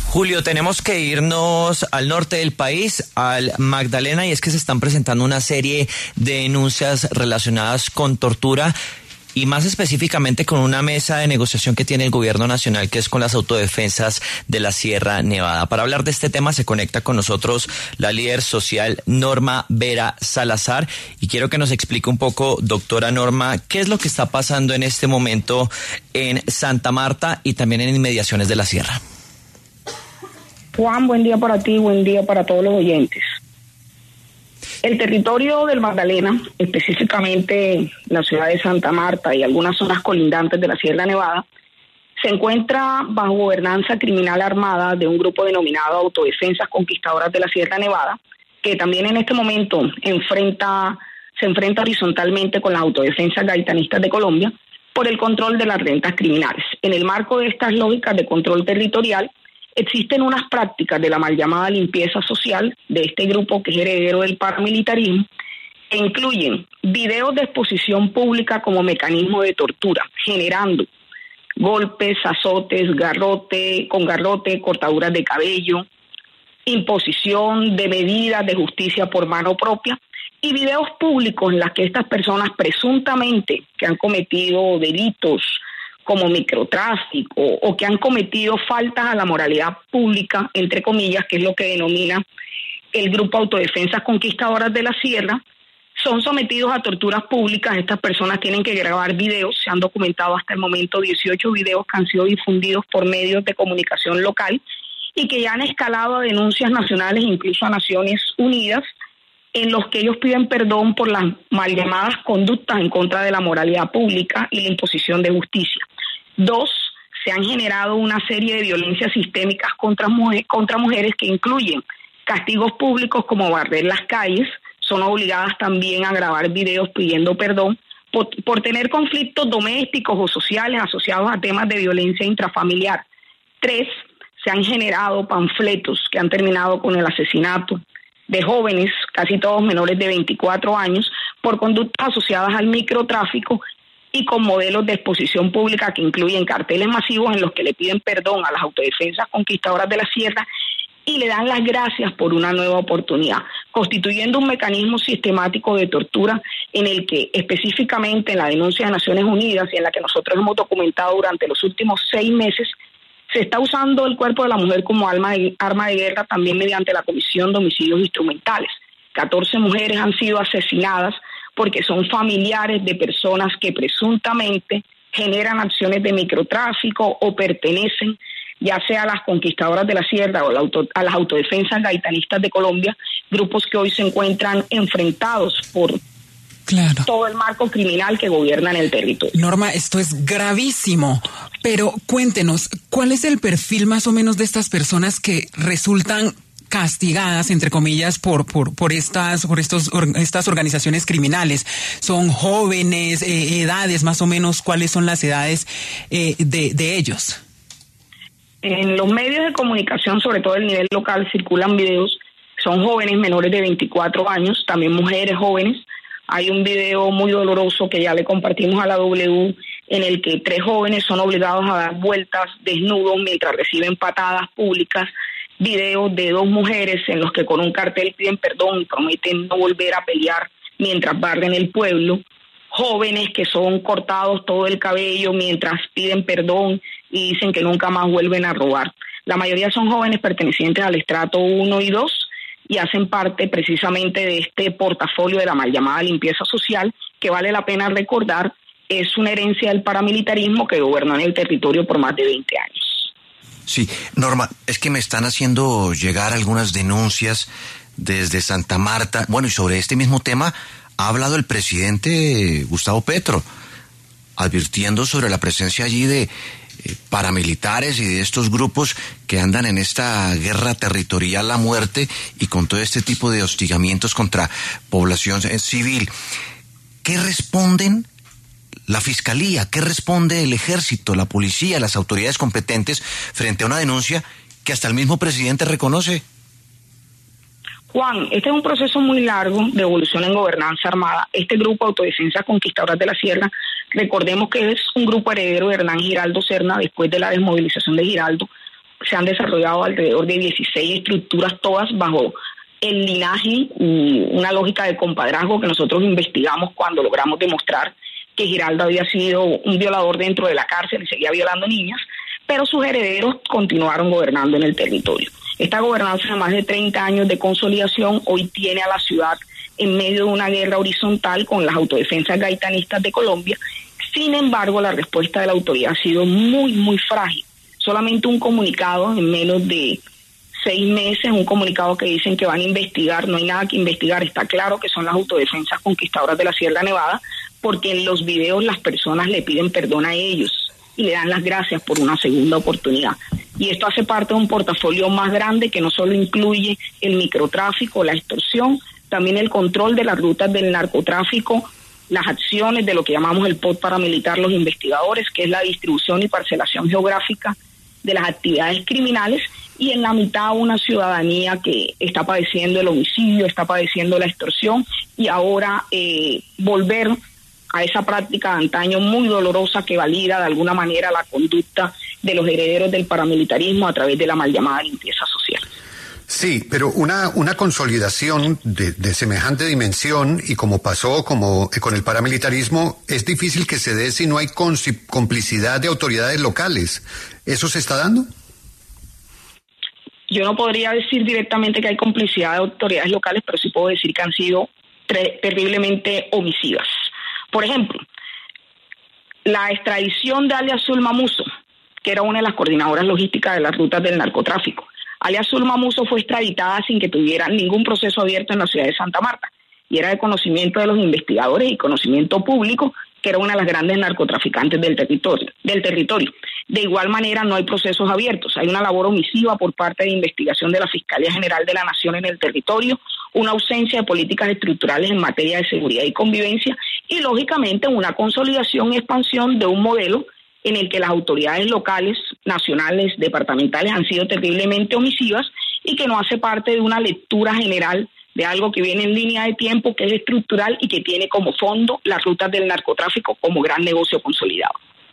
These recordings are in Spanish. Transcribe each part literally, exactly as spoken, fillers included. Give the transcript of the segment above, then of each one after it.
Julio, tenemos que irnos al norte del país, al Magdalena, y es que se están presentando una serie de denuncias relacionadas con tortura y más específicamente con una mesa de negociación que tiene el gobierno nacional, que es con las autodefensas de la Sierra Nevada. Para hablar de este tema se conecta con nosotros la líder social Norma Vera Salazar y quiero que nos explique un poco, doctora Norma, qué es lo que está pasando en este momento en Santa Marta y también en inmediaciones de la Sierra. Juan, buen día para ti, buen día para todos los oyentes. El territorio del Magdalena, específicamente la ciudad de Santa Marta y algunas zonas colindantes de la Sierra Nevada, se encuentra bajo gobernanza criminal armada de un grupo denominado Autodefensas Conquistadoras de la Sierra Nevada, que también en este momento enfrenta, se enfrenta horizontalmente con las autodefensas gaitanistas de Colombia por el control de las rentas criminales. En el marco de estas lógicas de control territorial, existen unas prácticas de la mal llamada limpieza social de este grupo que es heredero del paramilitarismo, que incluyen videos de exposición pública como mecanismo de tortura, generando golpes, azotes, garrote, con garrote, cortaduras de cabello, imposición de medidas de justicia por mano propia y videos públicos en los que estas personas presuntamente que han cometido delitos como microtráfico o que han cometido faltas a la moralidad pública, entre comillas, que es lo que denomina el grupo Autodefensas Conquistadoras de la Sierra, son sometidos a torturas públicas. Estas personas tienen que grabar videos, se han documentado hasta el momento dieciocho videos que han sido difundidos por medios de comunicación local y que ya han escalado a denuncias nacionales, incluso a Naciones Unidas, en los que ellos piden perdón por las mal llamadas conductas en contra de la moralidad pública y la imposición de justicia. Dos, se han generado una serie de violencias sistémicas contra, mujer, contra mujeres que incluyen castigos públicos como barrer las calles, son obligadas también a grabar videos pidiendo perdón por, por tener conflictos domésticos o sociales asociados a temas de violencia intrafamiliar. Tres, se han generado panfletos que han terminado con el asesinato de jóvenes, casi todos menores de veinticuatro años, por conductas asociadas al microtráfico y con modelos de exposición pública que incluyen carteles masivos en los que le piden perdón a las autodefensas conquistadoras de la Sierra y le dan las gracias por una nueva oportunidad, constituyendo un mecanismo sistemático de tortura en el que específicamente en la denuncia de Naciones Unidas y en la que nosotros hemos documentado durante los últimos seis meses, se está usando el cuerpo de la mujer como arma de, arma de guerra también mediante la comisión de homicidios instrumentales. catorce mujeres han sido asesinadas porque son familiares de personas que presuntamente generan acciones de microtráfico o pertenecen ya sea a las conquistadoras de la Sierra o la auto, a las autodefensas gaitanistas de Colombia, grupos que hoy se encuentran enfrentados por claro. todo el marco criminal que gobierna en el territorio. Norma, esto es gravísimo, pero cuéntenos, ¿cuál es el perfil más o menos de estas personas que resultan castigadas, entre comillas, por por por estas por estos or, estas organizaciones criminales? ¿Son jóvenes, eh, edades más o menos? ¿Cuáles son las edades eh, de, de ellos? En los medios de comunicación, sobre todo el nivel local, circulan videos, son jóvenes menores de veinticuatro años, también mujeres jóvenes. Hay un video muy doloroso que ya le compartimos a la W, en el que tres jóvenes son obligados a dar vueltas desnudos mientras reciben patadas públicas, videos de dos mujeres en los que con un cartel piden perdón y prometen no volver a pelear mientras barren el pueblo, jóvenes que son cortados todo el cabello mientras piden perdón y dicen que nunca más vuelven a robar. La mayoría son jóvenes pertenecientes al estrato uno y dos y hacen parte precisamente de este portafolio de la mal llamada limpieza social, que vale la pena recordar, es una herencia del paramilitarismo que gobernó en el territorio por más de veinte años. Sí, Norma, es que me están haciendo llegar algunas denuncias desde Santa Marta. Bueno, y sobre este mismo tema ha hablado el presidente Gustavo Petro, advirtiendo sobre la presencia allí de eh, paramilitares y de estos grupos que andan en esta guerra territorial a muerte y con todo este tipo de hostigamientos contra población civil. ¿Qué responden la Fiscalía? ¿Qué responde el Ejército, la Policía, las autoridades competentes frente a una denuncia que hasta el mismo presidente reconoce? Juan, este es un proceso muy largo de evolución en gobernanza armada. Este grupo Autodefensas Conquistadoras de la Sierra, recordemos que es un grupo heredero de Hernán Giraldo Serna después de la desmovilización de Giraldo, se han desarrollado alrededor de dieciséis estructuras, todas bajo el linaje y una lógica de compadrazgo que nosotros investigamos cuando logramos demostrar que Giraldo había sido un violador dentro de la cárcel y seguía violando niñas, pero sus herederos continuaron gobernando en el territorio. Esta gobernanza de más de treinta años de consolidación hoy tiene a la ciudad en medio de una guerra horizontal con las autodefensas gaitanistas de Colombia. Sin embargo, la respuesta de la autoridad ha sido muy, muy frágil. Solamente un comunicado en menos de seis meses, un comunicado que dicen que van a investigar, no hay nada que investigar, está claro que son las autodefensas conquistadoras de la Sierra Nevada, porque en los videos las personas le piden perdón a ellos y le dan las gracias por una segunda oportunidad. Y esto hace parte de un portafolio más grande que no solo incluye el microtráfico, la extorsión, también el control de las rutas del narcotráfico, las acciones de lo que llamamos el P O D paramilitar, los investigadores, que es la distribución y parcelación geográfica de las actividades criminales, y en la mitad una ciudadanía que está padeciendo el homicidio, está padeciendo la extorsión, y ahora eh, volver a esa práctica de antaño muy dolorosa que valida de alguna manera la conducta de los herederos del paramilitarismo a través de la mal llamada limpieza social. Sí, pero una, una consolidación de, de semejante dimensión, y como pasó como con el paramilitarismo, es difícil que se dé si no hay complicidad de autoridades locales. ¿Eso se está dando? Yo no podría decir directamente que hay complicidad de autoridades locales, pero sí puedo decir que han sido tre- terriblemente omisivas. Por ejemplo, la extradición de alias Zulma Musso, que era una de las coordinadoras logísticas de las rutas del narcotráfico. Alias Zulma Musso fue extraditada sin que tuviera ningún proceso abierto en la ciudad de Santa Marta, y era de conocimiento de los investigadores y conocimiento público que era una de las grandes narcotraficantes del territorio, del territorio. De igual manera, no hay procesos abiertos, hay una labor omisiva por parte de investigación de la Fiscalía General de la Nación en el territorio, una ausencia de políticas estructurales en materia de seguridad y convivencia, y lógicamente una consolidación y expansión de un modelo en el que las autoridades locales, nacionales, departamentales han sido terriblemente omisivas y que no hace parte de una lectura general de algo que viene en línea de tiempo, que es estructural y que tiene como fondo las rutas del narcotráfico como gran negocio consolidado.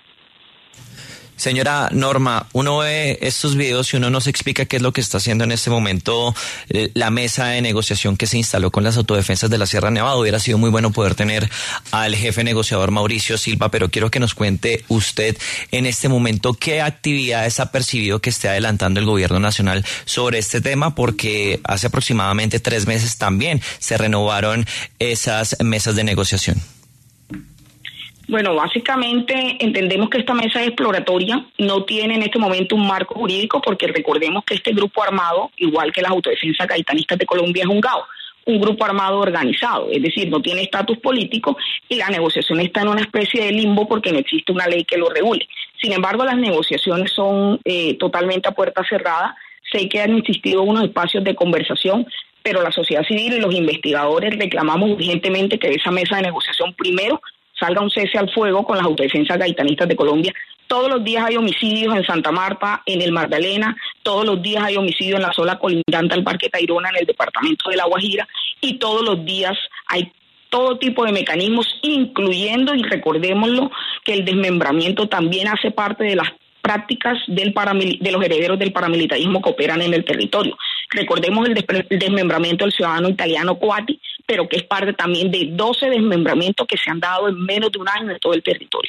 Señora Norma, uno ve estos videos y uno nos explica qué es lo que está haciendo en este momento eh, la mesa de negociación que se instaló con las autodefensas de la Sierra Nevada. Hubiera sido muy bueno poder tener al jefe negociador Mauricio Silva, pero quiero que nos cuente usted en este momento qué actividades ha percibido que esté adelantando el gobierno nacional sobre este tema, porque hace aproximadamente tres meses también se renovaron esas mesas de negociación. Bueno, básicamente entendemos que esta mesa es exploratoria, no tiene en este momento un marco jurídico, porque recordemos que este grupo armado, igual que las autodefensas gaitanistas de Colombia, es un G A O, un grupo armado organizado, es decir, no tiene estatus político, y la negociación está en una especie de limbo porque no existe una ley que lo regule. Sin embargo, las negociaciones son eh, totalmente a puerta cerrada. Sé que han existido unos espacios de conversación, pero la sociedad civil y los investigadores reclamamos urgentemente que de esa mesa de negociación primero salga un cese al fuego con las autodefensas gaitanistas de Colombia. Todos los días hay homicidios en Santa Marta, en el Magdalena, todos los días hay homicidios en la zona colindante al Parque Tayrona, en el departamento de La Guajira, y todos los días hay todo tipo de mecanismos, incluyendo, y recordémoslo, que el desmembramiento también hace parte de las prácticas del paramil- de los herederos del paramilitarismo que operan en el territorio. Recordemos el, des- el desmembramiento del ciudadano italiano Coati, pero que es parte también de doce desmembramientos que se han dado en menos de un año en todo el territorio.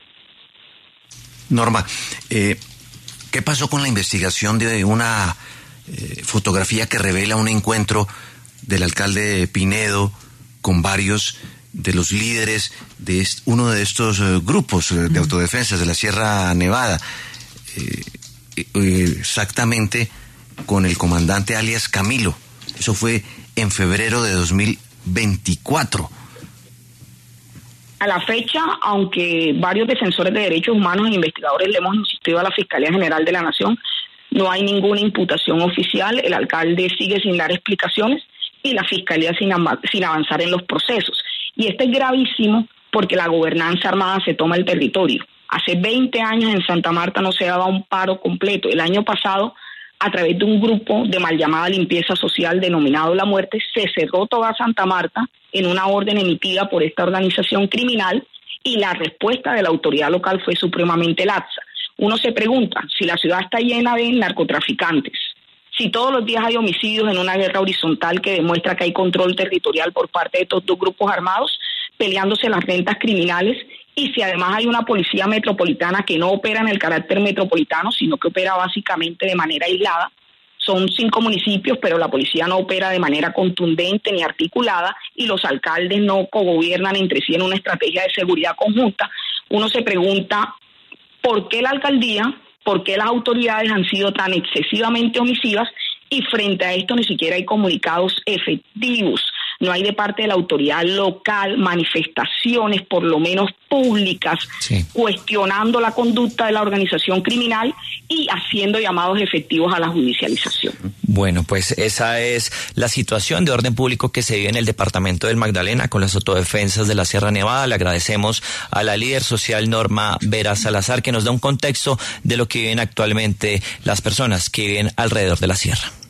Norma, eh, ¿qué pasó con la investigación de una eh, fotografía que revela un encuentro del alcalde Pinedo con varios de los líderes de est- uno de estos eh, grupos eh, de autodefensas de la Sierra Nevada? Eh, eh, exactamente con el comandante alias Camilo. Eso fue en febrero de dos mil veinticuatro. A la fecha, aunque varios defensores de derechos humanos e investigadores le hemos insistido a la Fiscalía General de la Nación, no hay ninguna imputación oficial, el alcalde sigue sin dar explicaciones y la Fiscalía sin, am- sin avanzar en los procesos. Y esto es gravísimo porque la gobernanza armada se toma el territorio. Hace veinte años en Santa Marta no se daba un paro completo. El año pasado, a través de un grupo de mal llamada limpieza social denominado La Muerte, se cerró toda Santa Marta en una orden emitida por esta organización criminal, y la respuesta de la autoridad local fue supremamente laxa. uno se pregunta si la ciudad está llena de narcotraficantes, si todos los días hay homicidios en una guerra horizontal que demuestra que hay control territorial por parte de estos dos grupos armados peleándose las rentas criminales, y si además hay una policía metropolitana que no opera en el carácter metropolitano, sino que opera básicamente de manera aislada. Son cinco municipios, pero la policía no opera de manera contundente ni articulada, y los alcaldes no cogobiernan entre sí en una estrategia de seguridad conjunta. Uno se pregunta por qué la alcaldía, por qué las autoridades han sido tan excesivamente omisivas, y frente a esto ni siquiera hay comunicados efectivos. No hay de parte de la autoridad local manifestaciones, por lo menos públicas, sí, cuestionando la conducta de la organización criminal y haciendo llamados efectivos a la judicialización. Bueno, pues esa es la situación de orden público que se vive en el departamento del Magdalena con las autodefensas de la Sierra Nevada. Le agradecemos a la líder social Norma Vera Salazar, que nos da un contexto de lo que viven actualmente las personas que viven alrededor de la sierra.